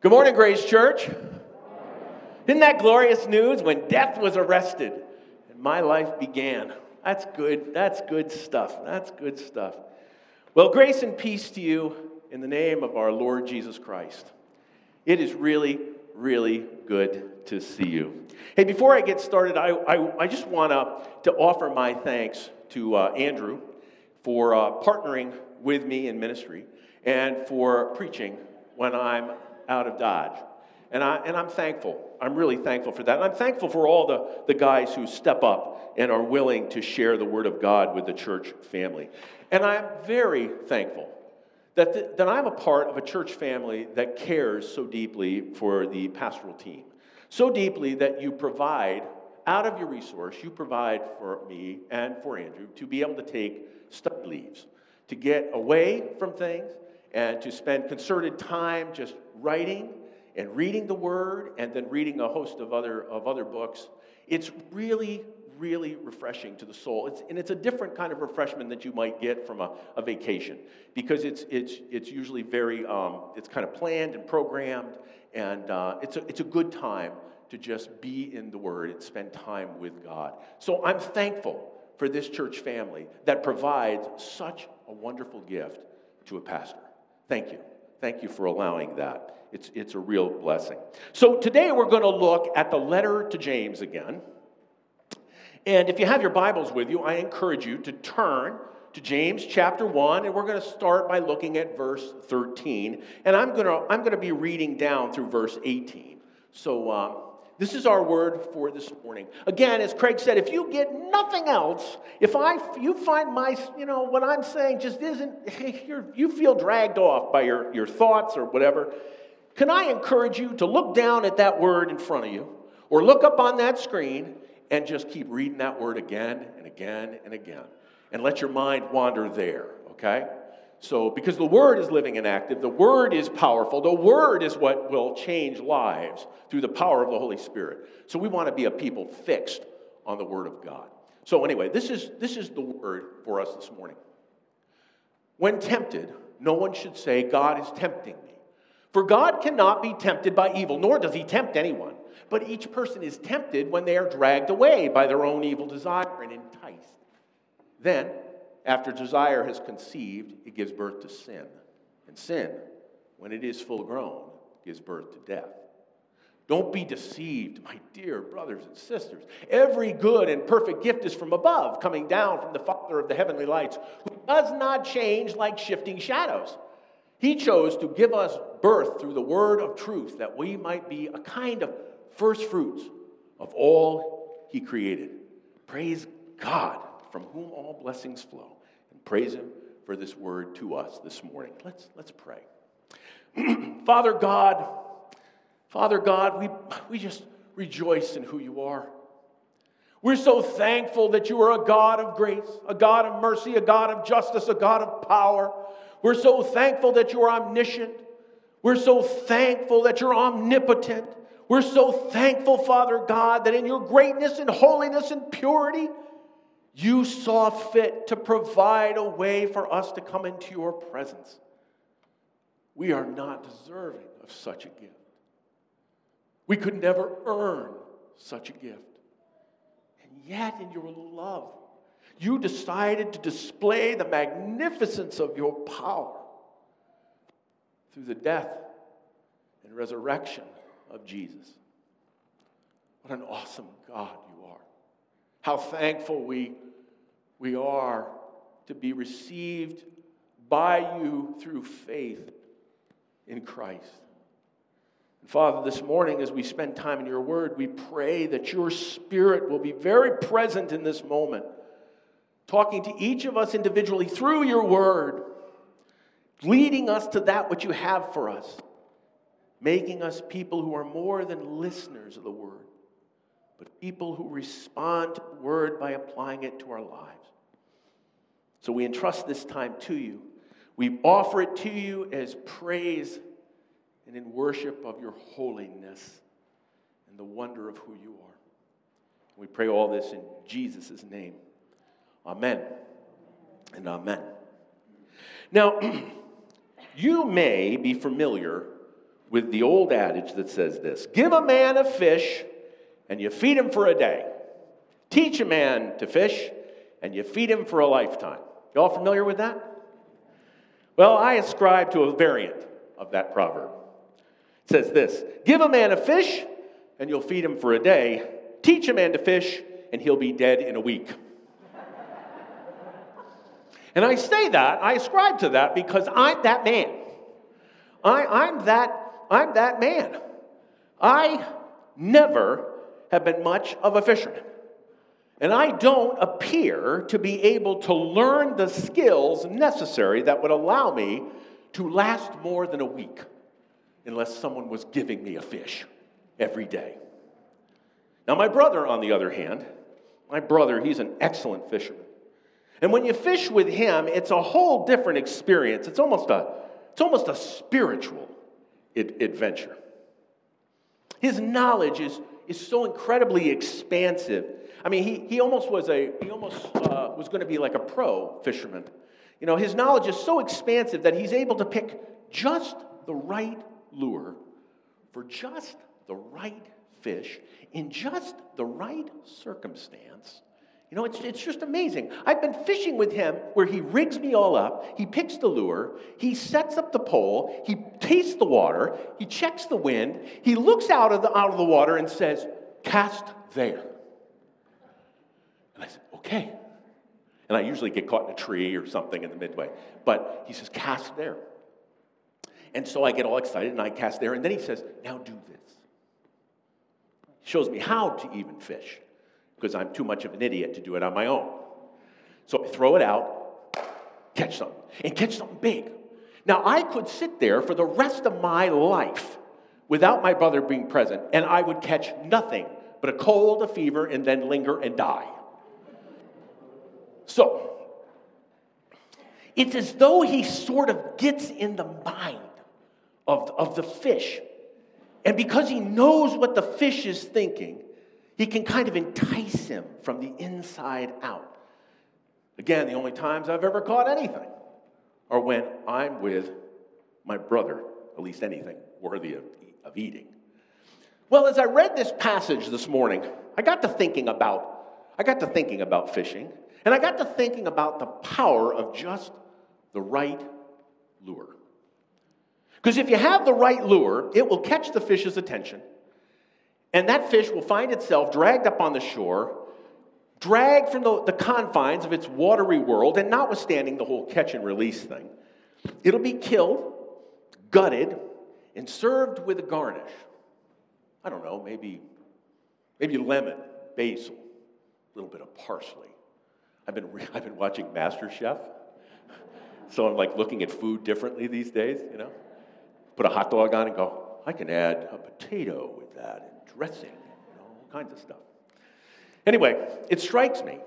Good morning, Grace Church. Isn't that glorious news? When death was arrested and my life began. That's good. That's good stuff. That's good stuff. Well, grace and peace to you in the name of our Lord Jesus Christ. It is really, really good to see you. Hey, before I get started, I just want to offer my thanks to Andrew for partnering with me in ministry and for preaching when I'm out of Dodge. And I'm thankful. I'm really thankful for that. And I'm thankful for all the guys who step up and are willing to share the Word of God with the church family. And I'm very thankful that I'm a part of a church family that cares so deeply for the pastoral team. So deeply that you provide, out of your resource, you provide for me and for Andrew to be able to take study leaves, to get away from things, and to spend concerted time just writing and reading the Word, and then reading a host of other books. It's really, really refreshing to the soul. It's a different kind of refreshment that you might get from a vacation, because it's usually very it's kind of planned and programmed, and it's a good time to just be in the Word and spend time with God. So I'm thankful for this church family that provides such a wonderful gift to a pastor. Thank you. Thank you for allowing that. It's a real blessing. So today we're going to look at the letter to James again. And if you have your Bibles with you, I encourage you to turn to James chapter 1, and we're going to start by looking at verse 13. And I'm going to be reading down through verse 18. So this is our word for this morning. Again, as Craig said, if you get nothing else, if you find what I'm saying just isn't, you feel dragged off by your thoughts or whatever, can I encourage you to look down at that word in front of you, or look up on that screen and just keep reading that word again and again and again, and let your mind wander there, okay? So, because the Word is living and active, the Word is powerful, the Word is what will change lives through the power of the Holy Spirit. So we want to be a people fixed on the Word of God. So anyway, this is the word for us this morning. When tempted, no one should say, God is tempting me. For God cannot be tempted by evil, nor does he tempt anyone. But each person is tempted when they are dragged away by their own evil desire and enticed. Then, after desire has conceived, it gives birth to sin. And sin, when it is full grown, gives birth to death. Don't be deceived, my dear brothers and sisters. Every good and perfect gift is from above, coming down from the Father of the heavenly lights, who does not change like shifting shadows. He chose to give us birth through the word of truth, that we might be a kind of first fruits of all he created. Praise God, from whom all blessings flow. And praise him for this word to us this morning. Let's pray. Father God, we just rejoice in who you are. We're so thankful that you are a God of grace, a God of mercy, a God of justice, a God of power. We're so thankful that you're omniscient. We're so thankful that you're omnipotent. We're so thankful, Father God, that in your greatness and holiness and purity, you saw fit to provide a way for us to come into your presence. We are not deserving of such a gift. We could never earn such a gift. And yet, in your love, you decided to display the magnificence of your power through the death and resurrection of Jesus. What an awesome God you are. How thankful we are to be received by you through faith in Christ. And Father, this morning as we spend time in your word, we pray that your Spirit will be very present in this moment, talking to each of us individually through your word, leading us to that which you have for us, making us people who are more than listeners of the word, but people who respond to the word by applying it to our lives. So we entrust this time to you. We offer it to you as praise and in worship of your holiness and the wonder of who you are. We pray all this in Jesus' name. Amen and amen. Now, you may be familiar with the old adage that says this: give a man a fish and you feed him for a day. Teach a man to fish and you feed him for a lifetime. You all familiar with that? Well, I ascribe to a variant of that proverb. It says this: give a man a fish and you'll feed him for a day. Teach a man to fish and he'll be dead in a week. And I say that, I ascribe to that because I'm that man. I'm that man. I never have been much of a fisherman. And I don't appear to be able to learn the skills necessary that would allow me to last more than a week unless someone was giving me a fish every day. Now, my brother, on the other hand, he's an excellent fisherman. And when you fish with him, it's a whole different experience. It's almost a spiritual adventure. His knowledge is so incredibly expansive. I mean, he almost was going to be like a pro fisherman. You know, his knowledge is so expansive that he's able to pick just the right lure for just the right fish in just the right circumstance. You know, it's just amazing. I've been fishing with him where he rigs me all up, he picks the lure, he sets up the pole, he tastes the water, he checks the wind, he looks out of the water and says, cast there. And I said, okay. And I usually get caught in a tree or something in the midway. But he says, cast there. And so I get all excited and I cast there. And then he says, now do this. He shows me how to even fish, because I'm too much of an idiot to do it on my own. So I throw it out, catch something, and catch something big. Now, I could sit there for the rest of my life without my brother being present, and I would catch nothing but a cold, a fever, and then linger and die. So, it's as though he sort of gets in the mind of the fish. And because he knows what the fish is thinking, he can kind of entice him from the inside out. Again, the only times I've ever caught anything are when I'm with my brother, at least anything worthy of eating. Well, as I read this passage this morning, I got to thinking about fishing, and I got to thinking about the power of just the right lure. Because if you have the right lure, it will catch the fish's attention, and that fish will find itself dragged up on the shore, dragged from the confines of its watery world, and notwithstanding the whole catch and release thing, it'll be killed, gutted, and served with a garnish. I don't know, maybe lemon, basil, a little bit of parsley. I've been watching MasterChef, so I'm like looking at food differently these days, you know. Put a hot dog on and go, I can add a potato with that and dressing, you know, all kinds of stuff. Anyway, it strikes me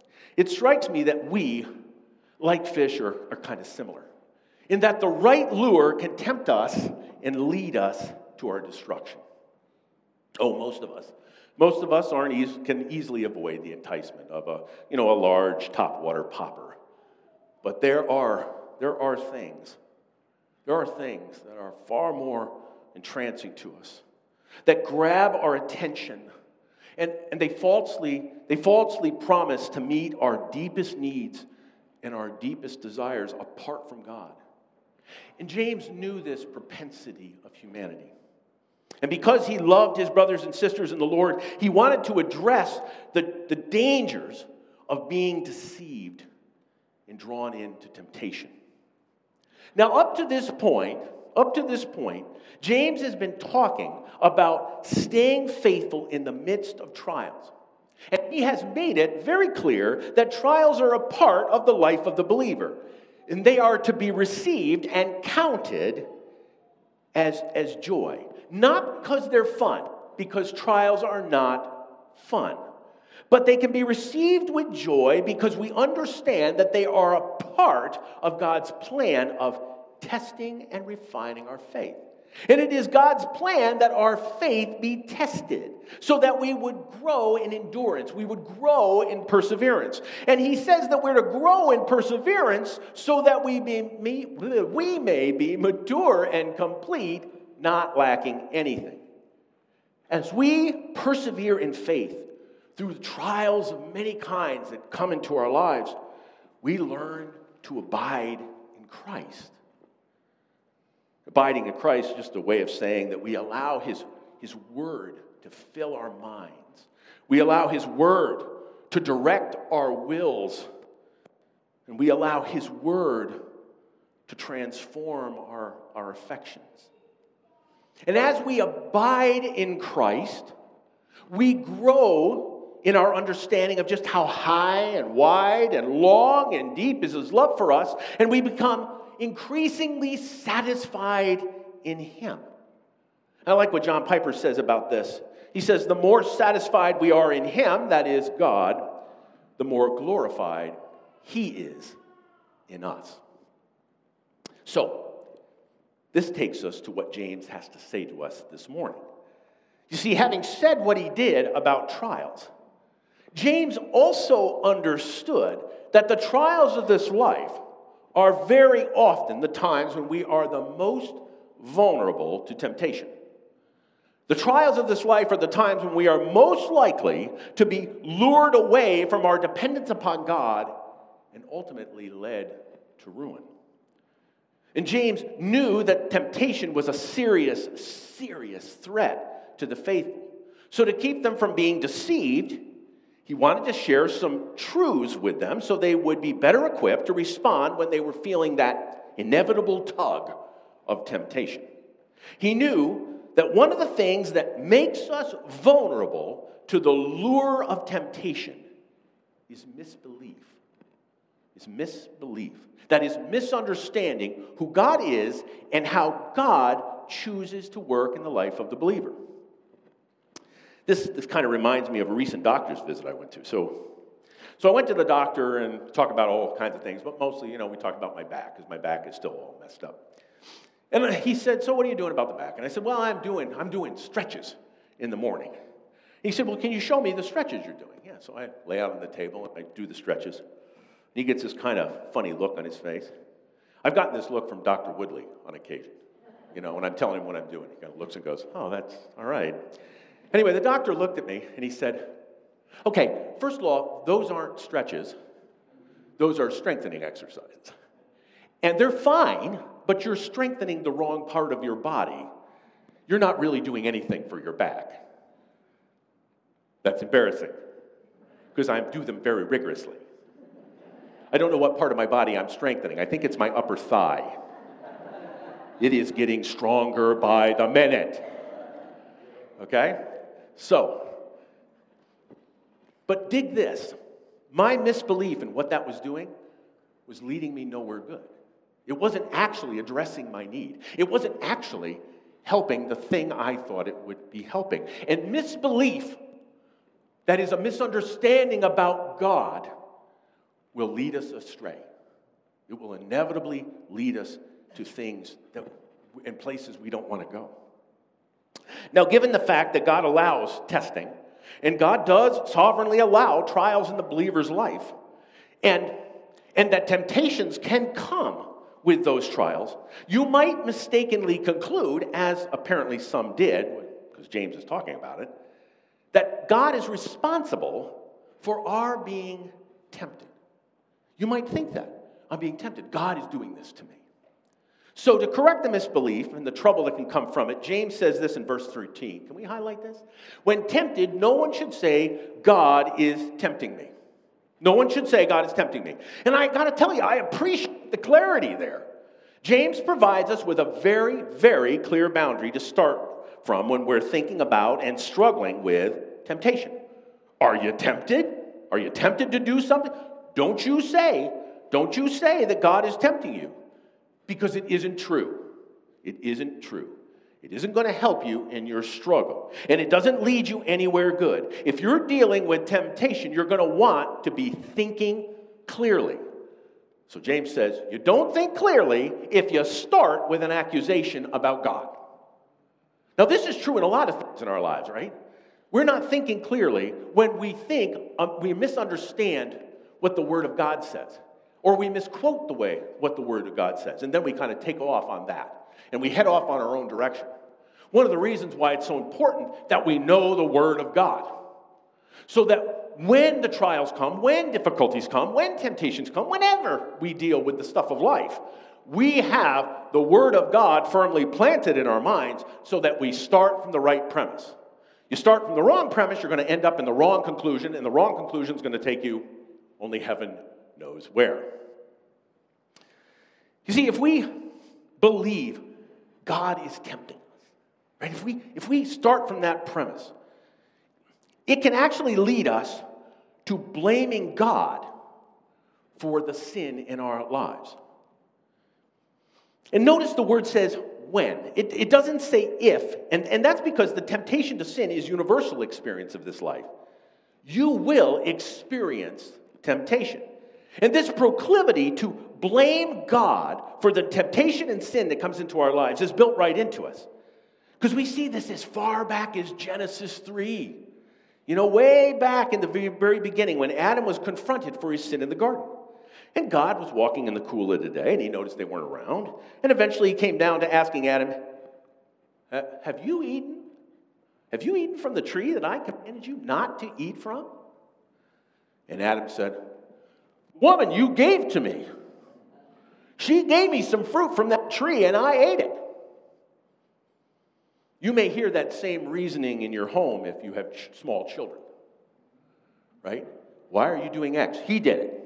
that we, like fish, are kind of similar in that the right lure can tempt us and lead us to our destruction. Oh, most of us can easily avoid the enticement of a large topwater popper. But there are things that are far more entrancing to us, that grab our attention, and they falsely promise to meet our deepest needs and our deepest desires apart from God. And James knew this propensity of humanity. And because he loved his brothers and sisters in the Lord, he wanted to address the dangers of being deceived and drawn into temptation. Now, up to this point, James has been talking about staying faithful in the midst of trials. And he has made it very clear that trials are a part of the life of the believer. And they are to be received and counted as joy. Not because they're fun, because trials are not fun. But they can be received with joy because we understand that they are a part of God's plan of testing and refining our faith. And it is God's plan that our faith be tested so that we would grow in endurance, we would grow in perseverance. And he says that we're to grow in perseverance so that we may be mature and complete, not lacking anything. As we persevere in faith through the trials of many kinds that come into our lives, we learn to abide in Christ. Abiding in Christ is just a way of saying that we allow His Word to fill our minds. We allow His Word to direct our wills. And we allow His Word to transform our affections. And as we abide in Christ, we grow in our understanding of just how high and wide and long and deep is His love for us, and we become increasingly satisfied in Him. I like what John Piper says about this. He says, the more satisfied we are in Him, that is God, the more glorified He is in us. So, this takes us to what James has to say to us this morning. You see, having said what he did about trials, James also understood that the trials of this life are very often the times when we are the most vulnerable to temptation. The trials of this life are the times when we are most likely to be lured away from our dependence upon God and ultimately led to ruin. And James knew that temptation was a serious, serious threat to the faithful. So to keep them from being deceived, he wanted to share some truths with them so they would be better equipped to respond when they were feeling that inevitable tug of temptation. He knew that one of the things that makes us vulnerable to the lure of temptation is misbelief. That is misunderstanding who God is and how God chooses to work in the life of the believer. This kind of reminds me of a recent doctor's visit I went to. So I went to the doctor and talk about all kinds of things, but mostly, we talk about my back because my back is still all messed up. And he said, so what are you doing about the back? And I said, well, I'm doing stretches in the morning. He said, well, can you show me the stretches you're doing? Yeah, so I lay out on the table and I do the stretches. He gets this kind of funny look on his face. I've gotten this look from Dr. Woodley on occasion. When I'm telling him what I'm doing, he kind of looks and goes, oh, that's all right. Anyway, the doctor looked at me and he said, okay, first of all, those aren't stretches. Those are strengthening exercises. And they're fine, but you're strengthening the wrong part of your body. You're not really doing anything for your back. That's embarrassing because I do them very rigorously. I don't know what part of my body I'm strengthening. I think it's my upper thigh. It is getting stronger by the minute. Okay? But dig this. My misbelief in what that was doing was leading me nowhere good. It wasn't actually addressing my need. It wasn't actually helping the thing I thought it would be helping. And misbelief, that is a misunderstanding about God, will lead us astray. It will inevitably lead us to things and places we don't want to go. Now, given the fact that God allows testing, and God does sovereignly allow trials in the believer's life, and that temptations can come with those trials, you might mistakenly conclude, as apparently some did, because James is talking about it, that God is responsible for our being tempted. You might think that. I'm being tempted. God is doing this to me. So to correct the misbelief and the trouble that can come from it, James says this in verse 13. Can we highlight this? When tempted, no one should say, God is tempting me. No one should say, God is tempting me. And I got to tell you, I appreciate the clarity there. James provides us with a very, very clear boundary to start from when we're thinking about and struggling with temptation. Are you tempted? Are you tempted to do something? Don't you say that God is tempting you, because it isn't true. It isn't true. It isn't going to help you in your struggle, and it doesn't lead you anywhere good. If you're dealing with temptation, you're going to want to be thinking clearly. So James says, you don't think clearly if you start with an accusation about God. Now, this is true in a lot of things in our lives, right? We're not thinking clearly when we think we misunderstand what the Word of God says, or we misquote what the Word of God says, and then we kind of take off on that, and we head off on our own direction. one of the reasons why it's so important that we know the Word of God. So that when the trials come, when difficulties come, when temptations come, whenever we deal with the stuff of life, we have the Word of God firmly planted in our minds so that we start from the right premise. You start from the wrong premise, you're going to end up in the wrong conclusion, and the wrong conclusion is going to take you only heaven knows where. You see, if we believe God is tempting us, right? If we start from that premise, it can actually lead us to blaming God for the sin in our lives. And notice the word says when. It doesn't say if, and that's because the temptation to sin is universal experience of this life. You will experience temptation. And this proclivity to blame God for the temptation and sin that comes into our lives is built right into us. Because we see this as far back as Genesis 3. You know, way back in the very beginning when Adam was confronted for his sin in the garden. And God was walking in the cool of the day, and he noticed they weren't around. And eventually he came down to asking Adam, have you eaten? Have you eaten from the tree that I commanded you not to eat from? And Adam said, woman, you gave to me. She gave me some fruit from that tree, and I ate it. You may hear that same reasoning in your home if you have small children, right? Why are you doing X? He did it.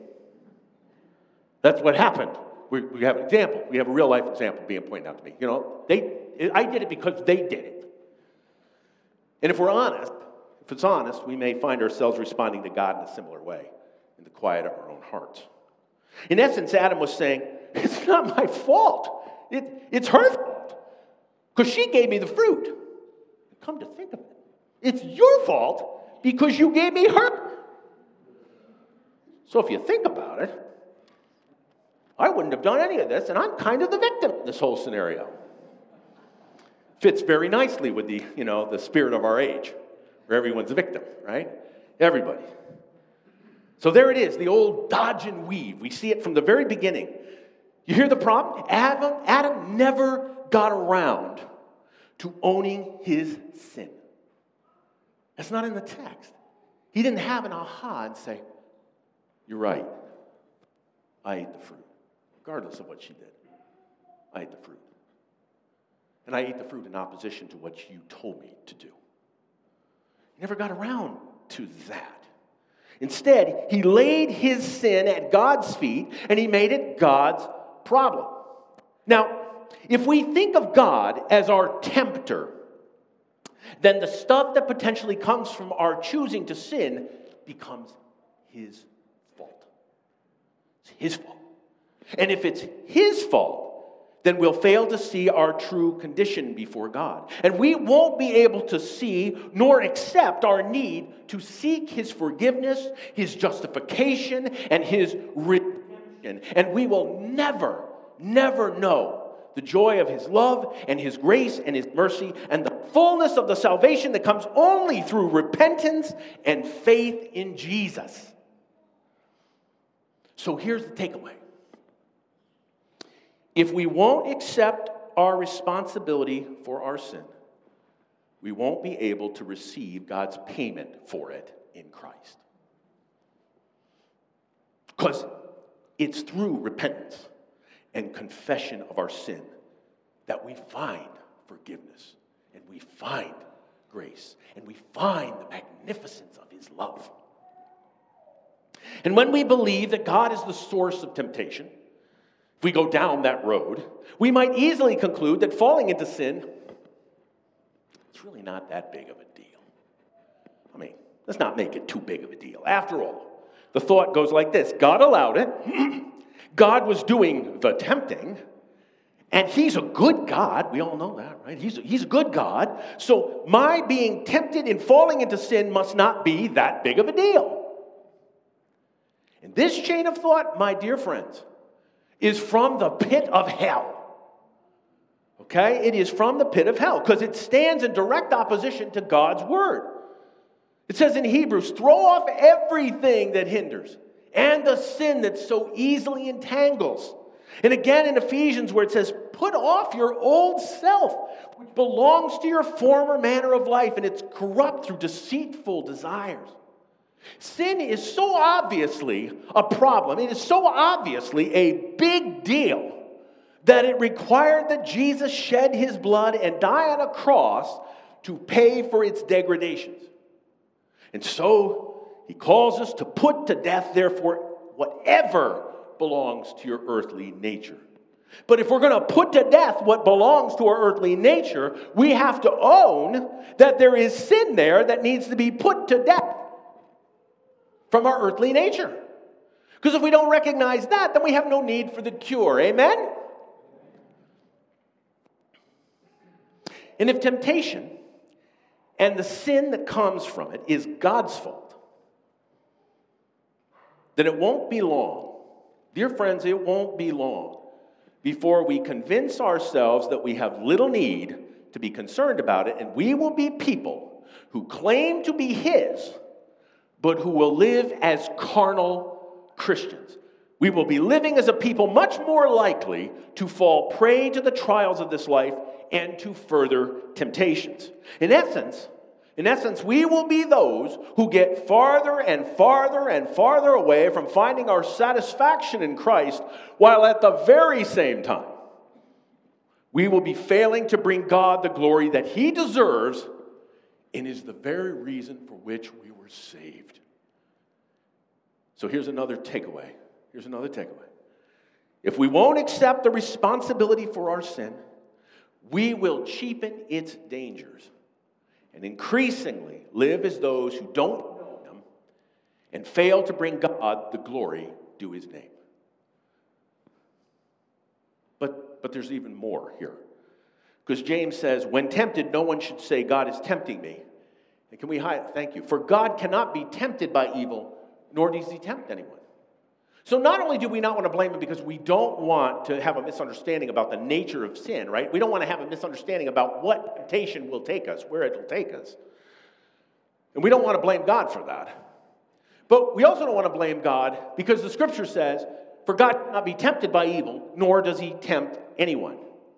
That's what happened. We have an example. We have a real-life example being pointed out to me. You know, I did it because they did it. And if we're honest, if it's honest, we may find ourselves responding to God in a similar way in the quiet of our own hearts. In essence, Adam was saying, it's not my fault. It's her fault. Because she gave me the fruit. Come to think of it, it's your fault because you gave me her. So if you think about it, I wouldn't have done any of this, and I'm kind of the victim in this whole scenario. Fits very nicely with the spirit of our age, where everyone's a victim, right? Everybody. So there it is, the old dodge and weave. We see it from the very beginning. You hear the problem? Adam never got around to owning his sin. That's not in the text. He didn't have an aha and say, you're right, I ate the fruit, regardless of what she did. I ate the fruit. And I ate the fruit in opposition to what you told me to do. He never got around to that. Instead, he laid his sin at God's feet, and he made it God's problem. Now, if we think of God as our tempter, then the stuff that potentially comes from our choosing to sin becomes his fault. It's his fault. And if it's his fault, then we'll fail to see our true condition before God. And we won't be able to see nor accept our need to seek his forgiveness, his justification, and his redemption. And we will never know the joy of his love and his grace and his mercy and the fullness of the salvation that comes only through repentance and faith in Jesus. So here's the takeaway. If we won't accept our responsibility for our sin, we won't be able to receive God's payment for it in Christ. Because it's through repentance and confession of our sin that we find forgiveness and we find grace and we find the magnificence of his love. And when we believe that God is the source of temptation, if we go down that road, we might easily conclude that falling into sin, it's really not that big of a deal. I mean, let's not make it too big of a deal. After all, the thought goes like this: God allowed it. God was doing the tempting, and he's a good God. We all know that, right? He's a good God. So my being tempted and falling into sin must not be that big of a deal. And this chain of thought, my dear friends, is from the pit of hell. Okay? It is from the pit of hell because it stands in direct opposition to God's word. It says in Hebrews, throw off everything that hinders and the sin that so easily entangles. And again in Ephesians where it says, put off your old self, which belongs to your former manner of life, and it's corrupt through deceitful desires. Sin is so obviously a problem. It is so obviously a big deal that it required that Jesus shed his blood and die on a cross to pay for its degradations. And so he calls us to put to death, therefore, whatever belongs to your earthly nature. But if we're going to put to death what belongs to our earthly nature, we have to own that there is sin there that needs to be put to death from our earthly nature. Because if we don't recognize that, then we have no need for the cure. Amen? And if temptation and the sin that comes from it is God's fault, then it won't be long. Dear friends, it won't be long before we convince ourselves that we have little need to be concerned about it, and we will be people who claim to be his, but who will live as carnal Christians. We will be living as a people much more likely to fall prey to the trials of this life and to further temptations. In essence, we will be those who get farther and farther and farther away from finding our satisfaction in Christ, while at the very same time, we will be failing to bring God the glory that he deserves and is the very reason for which we were saved. So here's another takeaway. If we won't accept the responsibility for our sin, we will cheapen its dangers and increasingly live as those who don't know him and fail to bring God the glory due his name. But there's even more here. Because James says, when tempted, no one should say, God is tempting me. And can we hide? Thank you. For God cannot be tempted by evil, nor does he tempt anyone. So not only do we not want to blame him because we don't want to have a misunderstanding about the nature of sin, right? We don't want to have a misunderstanding about what temptation will take us, where it'll take us. And we don't want to blame God for that. But we also don't want to blame God because the scripture says, for God cannot be tempted by evil, nor does he tempt anyone.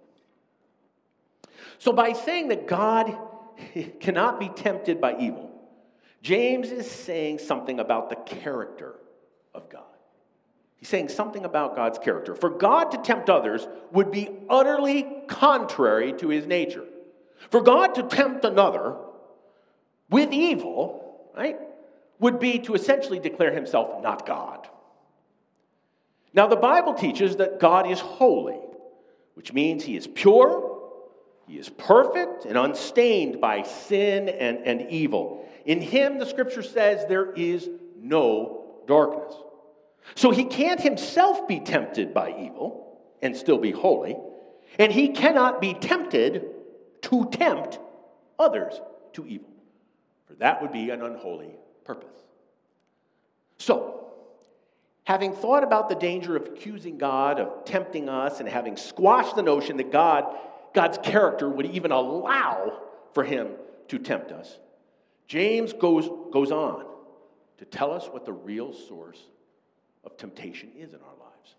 So by saying that God cannot be tempted by evil, James is saying something about the character of God. He's saying something about God's character. For God to tempt others would be utterly contrary to his nature. For God to tempt another with evil, right, would be to essentially declare himself not God. Now, the Bible teaches that God is holy, which means he is pure, he is perfect, and unstained by sin and evil. In him, the scripture says, there is no darkness. So he can't himself be tempted by evil and still be holy, and he cannot be tempted to tempt others to evil, for that would be an unholy purpose. So, having thought about the danger of accusing God of tempting us and having squashed the notion that God's character would even allow for him to tempt us, James goes on to tell us what the real source of temptation is in our lives.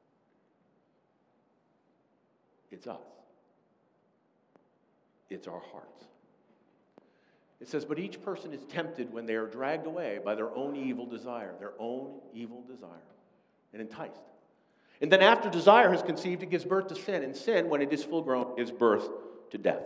It's us. It's our hearts. It says, but each person is tempted when they are dragged away by their own evil desire, and enticed. And then after desire has conceived, it gives birth to sin, and sin, when it is full grown, gives birth to death.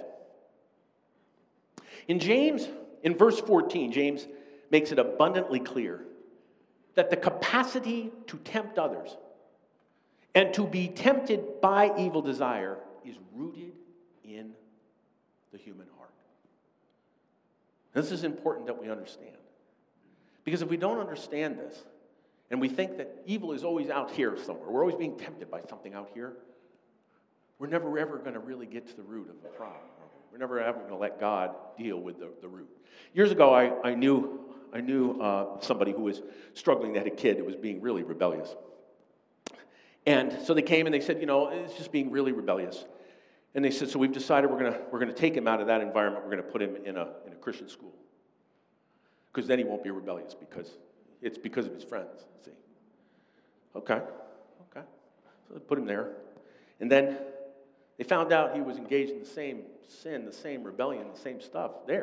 In verse 14, James makes it abundantly clear that the capacity to tempt others and to be tempted by evil desire is rooted in the human heart. This is important that we understand. Because if we don't understand this, and we think that evil is always out here somewhere, we're always being tempted by something out here, we're never ever going to really get to the root of the problem. We're never ever going to let God deal with the root. Years ago, I knew somebody who was struggling. They had a kid that was being really rebellious. And so they came and they said, it's just being really rebellious. And they said, so we've decided we're gonna take him out of that environment. We're going to put him in a Christian school. Because then he won't be rebellious because it's because of his friends, see. Okay. So they put him there. And then they found out he was engaged in the same sin, the same rebellion, the same stuff there.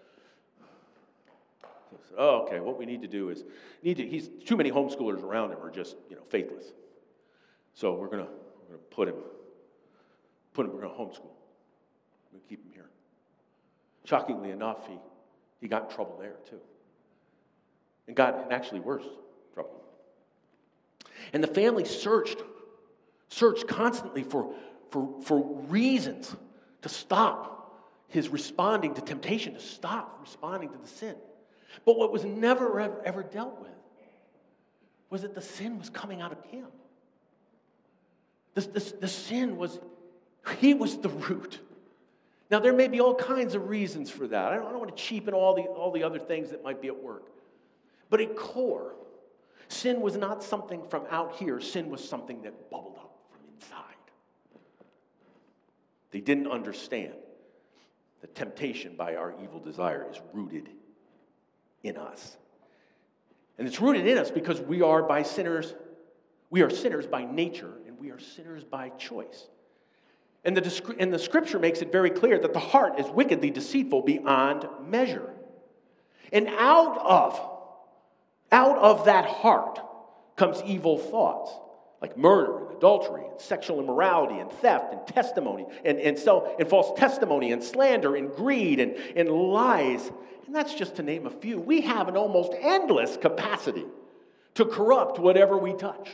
So I said, oh, okay, what we need to do is, he's too many homeschoolers around him are just, faithless. So we're gonna put him, we're gonna homeschool. We're gonna keep him here. Shockingly enough, he got in trouble there too. And got in actually worse trouble. And the family searched constantly for reasons to stop his responding to temptation, to stop responding to the sin. But what was never ever dealt with was that the sin was coming out of him. The sin was, he was the root. Now, there may be all kinds of reasons for that. I don't want to cheapen all the other things that might be at work. But at core, sin was not something from out here. Sin was something that bubbled up from inside. They didn't understand that temptation by our evil desire is rooted in us. And it's rooted in us because we are sinners by nature, and we are sinners by choice. And the scripture makes it very clear that the heart is wickedly deceitful beyond measure. And out of that heart comes evil thoughts, like murder and adultery and sexual immorality and theft and testimony and false testimony and slander and greed and lies. And that's just to name a few. We have an almost endless capacity to corrupt whatever we touch.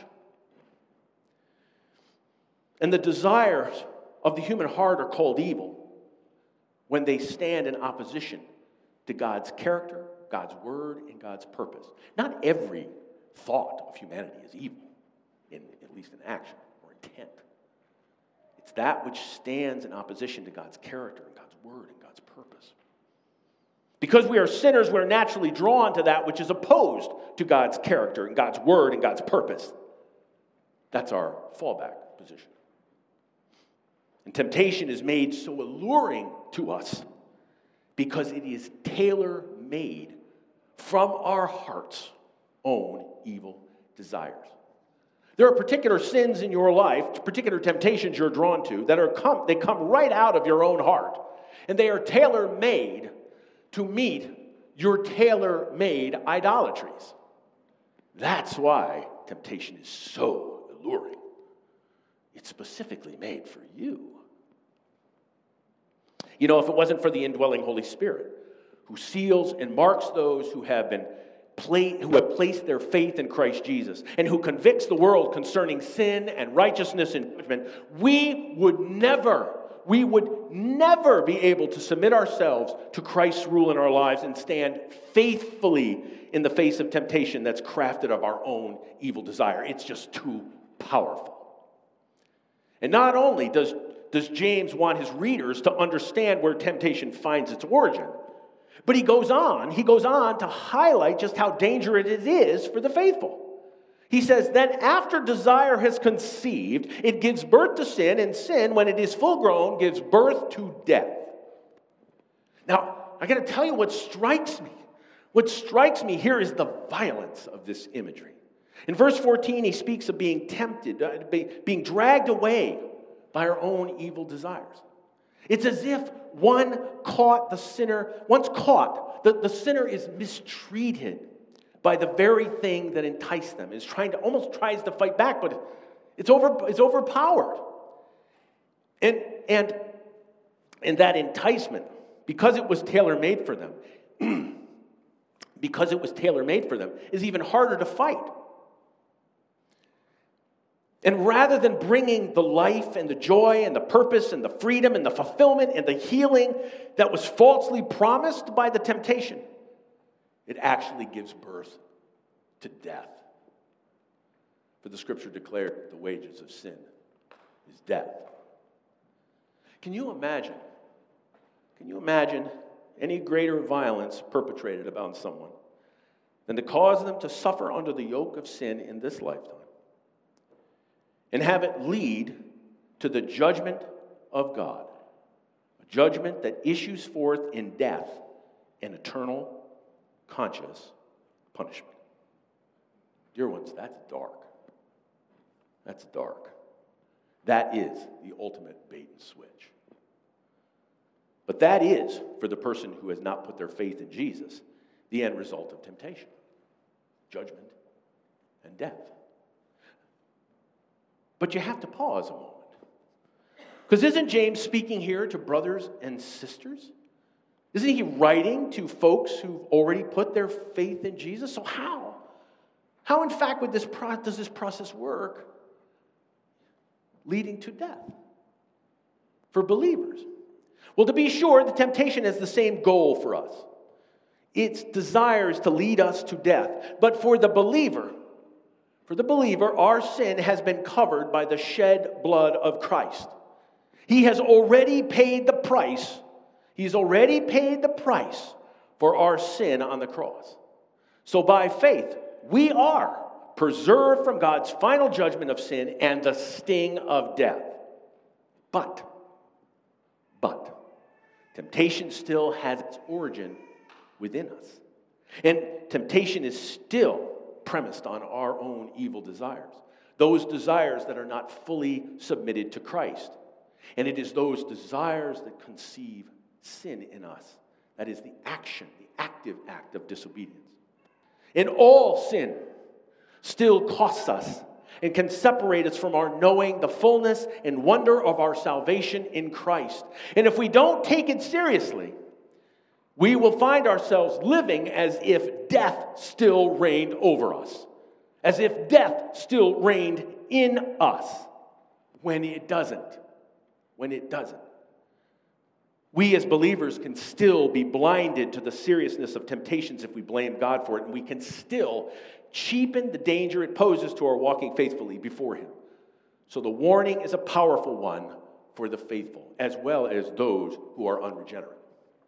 And the desires of the human heart are called evil when they stand in opposition to God's character, God's word, and God's purpose. Not every thought of humanity is evil, at least in action or intent. It's that which stands in opposition to God's character and God's word and God's purpose. Because we are sinners, we're naturally drawn to that which is opposed to God's character and God's word and God's purpose. That's our fallback position. And temptation is made so alluring to us because it is tailor-made from our heart's own evil desires. There are particular sins in your life, particular temptations you're drawn to, they come right out of your own heart. And they are tailor-made to meet your tailor-made idolatries. That's why temptation is so alluring. It's specifically made for you. If it wasn't for the indwelling Holy Spirit, who seals and marks those who have placed their faith in Christ Jesus, and who convicts the world concerning sin and righteousness and judgment, we would never be able to submit ourselves to Christ's rule in our lives and stand faithfully in the face of temptation that's crafted of our own evil desire. It's just too powerful. And not only does James want his readers to understand where temptation finds its origin, but he goes on to highlight just how dangerous it is for the faithful. He says, then after desire has conceived, it gives birth to sin, and sin, when it is full grown, gives birth to death. Now, I got to tell you what strikes me. What strikes me here is the violence of this imagery. In verse 14, he speaks of being tempted, being dragged away by our own evil desires. It's as if once caught, the sinner is mistreated by the very thing that enticed them. Almost tries to fight back, but it's overpowered. And that enticement, because it was tailor-made for them, is even harder to fight. And rather than bringing the life and the joy and the purpose and the freedom and the fulfillment and the healing that was falsely promised by the temptation, it actually gives birth to death. For the scripture declared the wages of sin is death. Can you imagine any greater violence perpetrated upon someone than to cause them to suffer under the yoke of sin in this lifetime and have it lead to the judgment of God, a judgment that issues forth in death and eternal conscious punishment? Dear ones, that's dark. That's dark. That is the ultimate bait and switch. But that is, for the person who has not put their faith in Jesus, the end result of temptation, judgment, and death. But you have to pause a moment. Because isn't James speaking here to brothers and sisters? Isn't he writing to folks who've already put their faith in Jesus? So how? How, in fact, does this process work leading to death for believers? Well, to be sure, the temptation has the same goal for us. Its desire is to lead us to death. But for the believer, our sin has been covered by the shed blood of Christ. He has already paid the price. He's already paid the price for our sin on the cross. So by faith, we are preserved from God's final judgment of sin and the sting of death. But, temptation still has its origin within us. And temptation is still premised on our own evil desires. Those desires that are not fully submitted to Christ. And it is those desires that conceive sin in us. That is the active act of disobedience. And all sin still costs us and can separate us from our knowing the fullness and wonder of our salvation in Christ. And if we don't take it seriously, we will find ourselves living as if death still reigned over us. As if death still reigned in us. When it doesn't. We as believers can still be blinded to the seriousness of temptations if we blame God for it, and we can still cheapen the danger it poses to our walking faithfully before Him. So the warning is a powerful one for the faithful, as well as those who are unregenerate.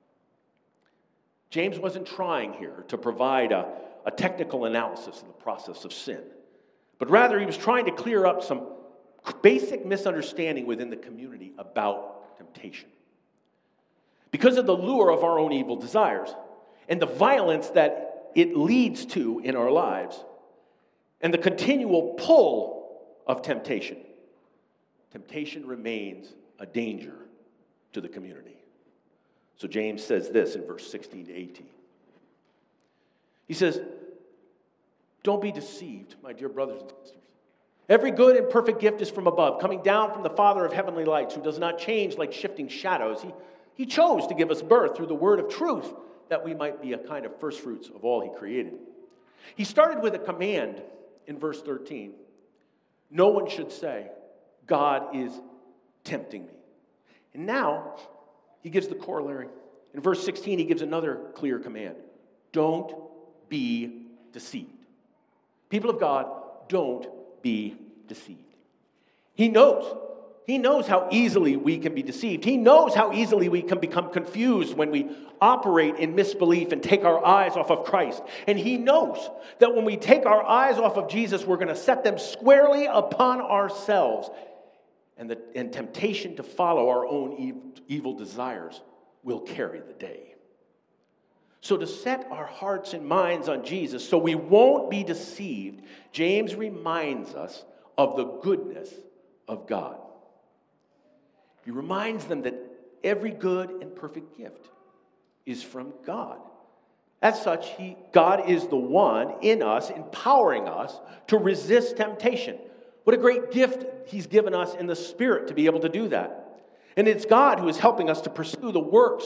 James wasn't trying here to provide a technical analysis of the process of sin, but rather he was trying to clear up some basic misunderstanding within the community about temptation. Because of the lure of our own evil desires and the violence that it leads to in our lives and the continual pull of temptation remains a danger to the community. So James says this in verse 16 to 18. He says, "Don't be deceived, my dear brothers and sisters. Every good and perfect gift is from above, coming down from the Father of heavenly lights, who does not change like shifting shadows. He chose to give us birth through the word of truth, that we might be a kind of first fruits of all He created." He started with a command in verse 13. No one should say, "God is tempting me." And now, he gives the corollary. In verse 16, he gives another clear command. Don't be deceived. People of God, don't be deceived. He knows how easily we can be deceived. He knows how easily we can become confused when we operate in misbelief and take our eyes off of Christ. And He knows that when we take our eyes off of Jesus, we're going to set them squarely upon ourselves. And temptation to follow our own evil desires will carry the day. So to set our hearts and minds on Jesus so we won't be deceived, James reminds us of the goodness of God. He reminds them that every good and perfect gift is from God. As such, God is the one in us, empowering us to resist temptation. What a great gift He's given us in the Spirit to be able to do that. And it's God who is helping us to pursue the works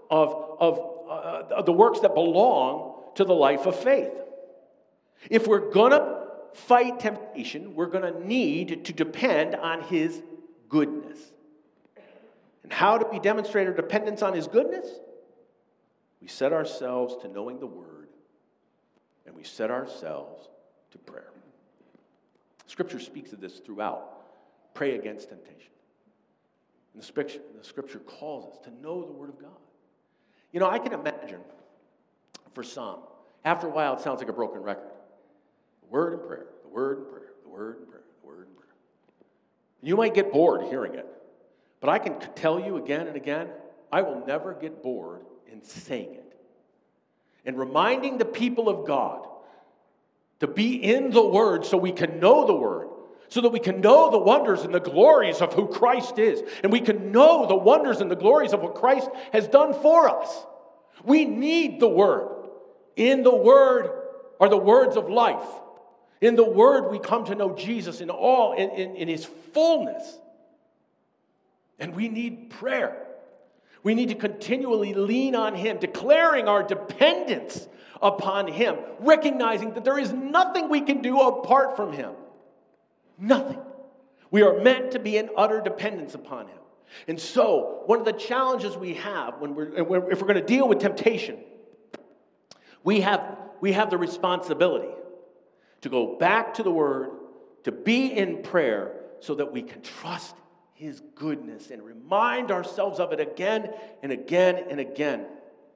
the works that belong to the life of faith. If we're going to fight temptation, we're going to need to depend on His goodness. And how do we demonstrate our dependence on His goodness? We set ourselves to knowing the Word, and we set ourselves to prayer. Scripture speaks of this throughout. Pray against temptation. And the Scripture calls us to know the Word of God. You know, I can imagine for some, after a while it sounds like a broken record. The Word and prayer, the Word and prayer, the Word and prayer, the Word and prayer. You might get bored hearing it, but I can tell you again and again, I will never get bored in saying it. And reminding the people of God to be in the Word so we can know the Word, so that we can know the wonders and the glories of who Christ is, and we can know the wonders and the glories of what Christ has done for us. We need the Word. In the Word are the words of life. In the Word we come to know Jesus in His fullness. And we need prayer. We need to continually lean on Him, declaring our dependence upon Him, recognizing that there is nothing we can do apart from Him. Nothing. We are meant to be in utter dependence upon Him. And so, one of the challenges we have if we're going to deal with temptation, we have the responsibility to go back to the Word, to be in prayer, so that we can trust His goodness and remind ourselves of it again and again and again.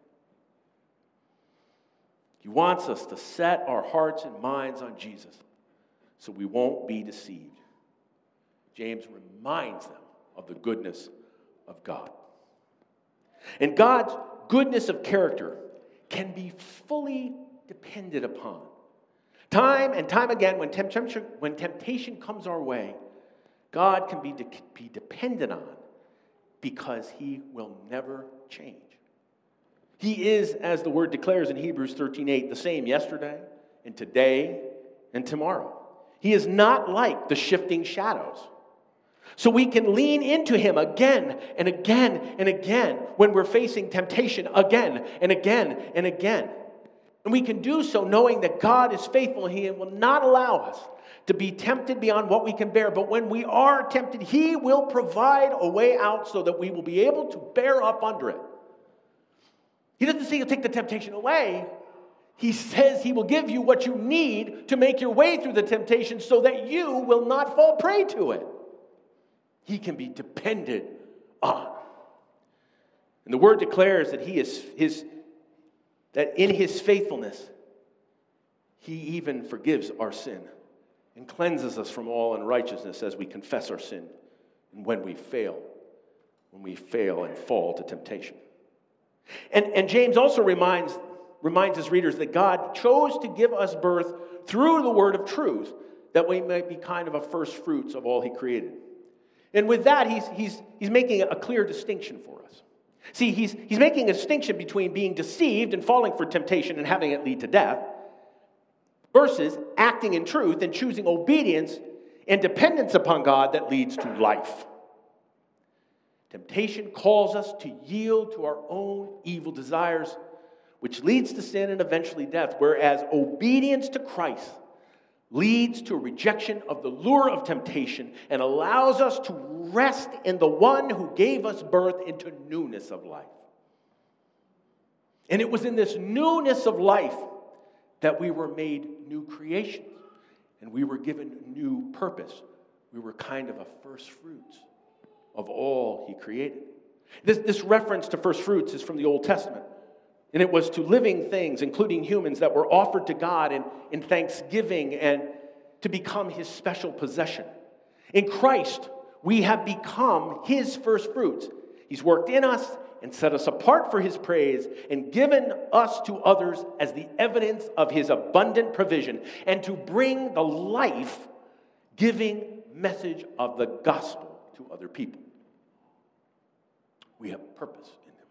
He wants us to set our hearts and minds on Jesus so we won't be deceived. James reminds them of the goodness of God. And God's goodness of character can be fully depended upon. Time and time again, when temptation comes our way, God can be depended on because He will never change. He is, as the Word declares in Hebrews 13:8, the same yesterday and today and tomorrow. He is not like the shifting shadows. So we can lean into Him again and again and again when we're facing temptation again and again and again. And we can do so knowing that God is faithful and He will not allow us to be tempted beyond what we can bear. But when we are tempted, He will provide a way out so that we will be able to bear up under it. He doesn't say He'll take the temptation away. He says He will give you what you need to make your way through the temptation so that you will not fall prey to it. He can be depended on. And the Word declares that that in His faithfulness, He even forgives our sin and cleanses us from all unrighteousness as we confess our sin and when we fail and fall to temptation. And James also reminds his readers that God chose to give us birth through the word of truth, that we might be kind of a first fruits of all He created. And with that, he's making a clear distinction for us. See, he's making a distinction between being deceived and falling for temptation and having it lead to death, versus acting in truth and choosing obedience and dependence upon God that leads to life. Temptation calls us to yield to our own evil desires, which leads to sin and eventually death, whereas obedience to Christ leads to a rejection of the lure of temptation and allows us to rest in the one who gave us birth into newness of life. And it was in this newness of life that we were made new creations and we were given new purpose. We were kind of a first fruits of all He created. This reference to first fruits is from the Old Testament. And it was to living things, including humans, that were offered to God in thanksgiving and to become His special possession. In Christ, we have become His first fruits. He's worked in us and set us apart for His praise and given us to others as the evidence of His abundant provision and to bring the life-giving message of the gospel to other people. We have purpose in Him.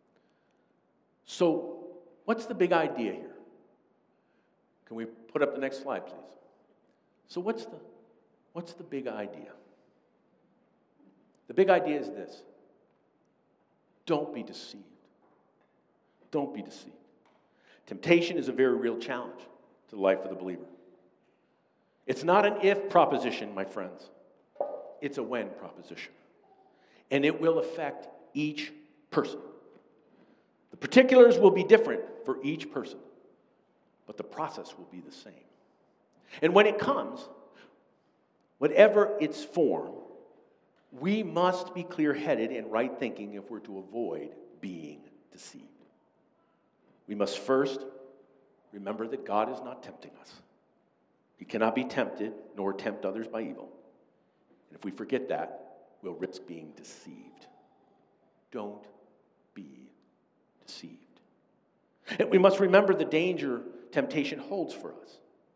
So, what's the big idea here? Can we put up the next slide, please? So what's the big idea? The big idea is this. Don't be deceived. Don't be deceived. Temptation is a very real challenge to the life of the believer. It's not an if proposition, my friends. It's a when proposition. And it will affect each person. The particulars will be different for each person, but the process will be the same. And when it comes, whatever its form, we must be clear-headed and right-thinking if we're to avoid being deceived. We must first remember that God is not tempting us. He cannot be tempted nor tempt others by evil. And if we forget that, we'll risk being deceived. Don't be deceived. And we must remember the danger temptation holds for us.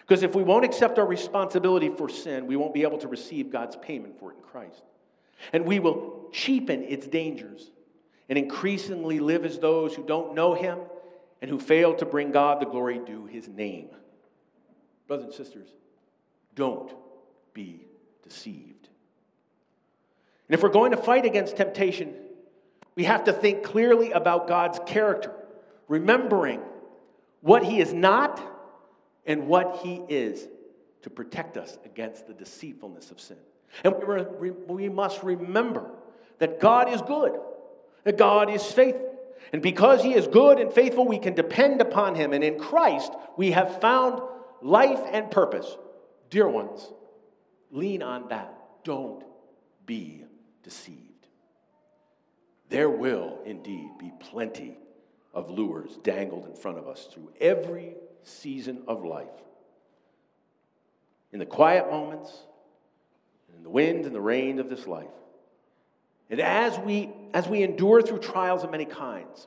Because if we won't accept our responsibility for sin, we won't be able to receive God's payment for it in Christ. And we will cheapen its dangers and increasingly live as those who don't know him and who fail to bring God the glory due his name. Brothers and sisters, don't be deceived. And if we're going to fight against temptation, we have to think clearly about God's character, remembering what he is not and what he is to protect us against the deceitfulness of sin. And we must remember that God is good, that God is faithful. And because he is good and faithful, we can depend upon him. And in Christ, we have found life and purpose. Dear ones, lean on that. Don't be deceived. There will indeed be plenty of lures dangled in front of us through every season of life. In the quiet moments, in the wind and the rain of this life. And as we endure through trials of many kinds,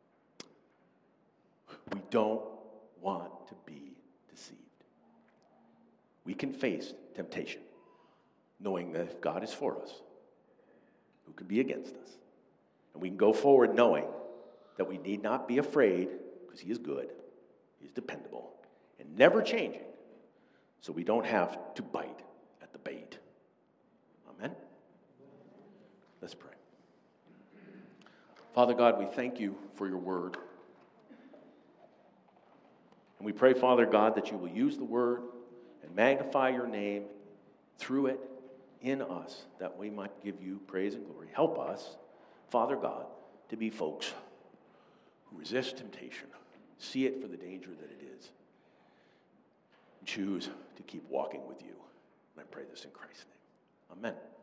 we don't want to be deceived. We can face temptation, knowing that if God is for us, who can be against us? And we can go forward knowing that we need not be afraid, because he is good, he is dependable, and never changing, so we don't have to bite at the bait. Amen? Let's pray. Father God, we thank you for your word. And we pray, Father God, that you will use the word and magnify your name through it in us, that we might give you praise and glory. Help us, Father God, to be folks who resist temptation, see it for the danger that it is, and choose to keep walking with you. And I pray this in Christ's name. Amen.